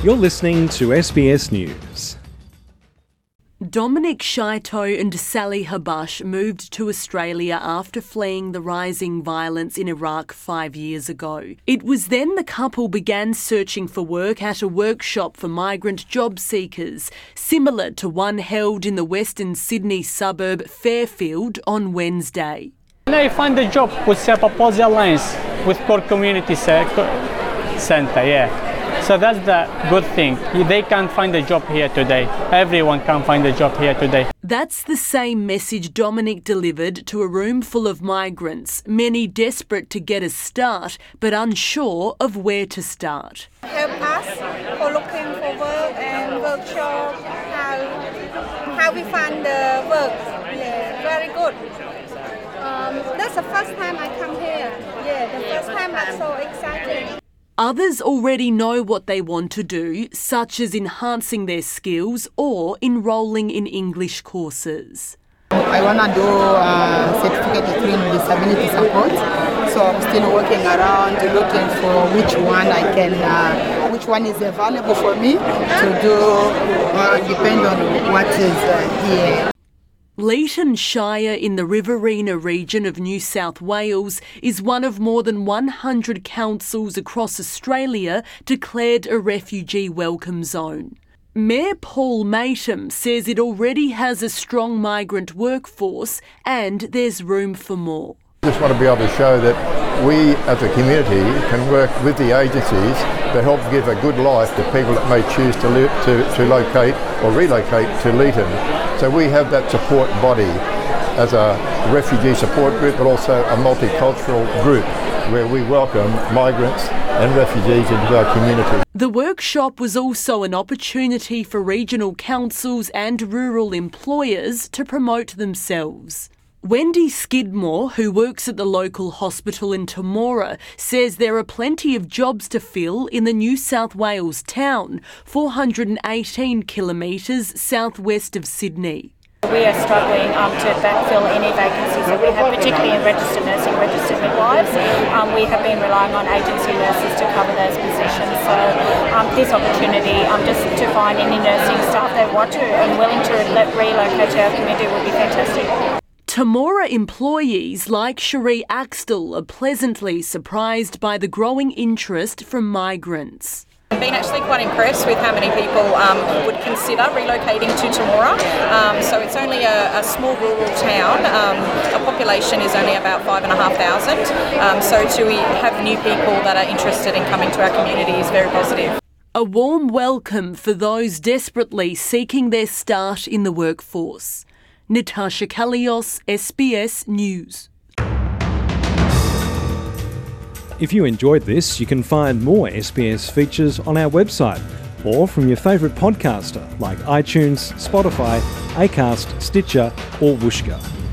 You're listening to SBS News. Dominic Shaito and Sally Habash moved to Australia after fleeing the rising violence in Iraq 5 years ago. It was then the couple began searching for work at a workshop for migrant job seekers, similar to one held in the Western Sydney suburb Fairfield on Wednesday. I find a job with Papuasia Alliance with Core Community Centre, So that's the good thing. They can find a job here today. Everyone can find a job here today. That's the same message Dominic delivered to a room full of migrants, many desperate to get a start but unsure of where to start. Help us for looking for work and workshop, how we find the work. Yeah, very good. That's the first time I come here. Yeah, the first time I'm so excited. Others already know what they want to do, such as enhancing their skills or enrolling in English courses. I want to do a certificate in disability support, so I'm still working around looking for which which one is available for me to do, depend on what is here. Leeton Shire in the Riverina region of New South Wales is one of more than 100 councils across Australia declared a refugee welcome zone. Mayor Paul Matham says it already has a strong migrant workforce and there's room for more. I just want to be able to show that we as a community can work with the agencies to help give a good life to people that may choose to locate or relocate to Leeton. So we have that support body as a refugee support group, but also a multicultural group where we welcome migrants and refugees into our community. The workshop was also an opportunity for regional councils and rural employers to promote themselves. Wendy Skidmore, who works at the local hospital in Temora, says there are plenty of jobs to fill in the New South Wales town, 418 kilometres southwest of Sydney. We are struggling to backfill any vacancies that we have, particularly in registered nursing, registered midwives. We have been relying on agency nurses to cover those positions. So this opportunity just to find any nursing staff that want to and willing to relocate to our community would be fantastic. Temora employees like Cherie Axtell are pleasantly surprised by the growing interest from migrants. I've been actually quite impressed with how many people would consider relocating to Temora. So it's only a small rural town. Our population is only about 5,500. So to have new people that are interested in coming to our community is very positive. A warm welcome for those desperately seeking their start in the workforce. Natasha Kalios, SBS News. If you enjoyed this, you can find more SBS features on our website or from your favourite podcaster like iTunes, Spotify, Acast, Stitcher or Whooshkaa.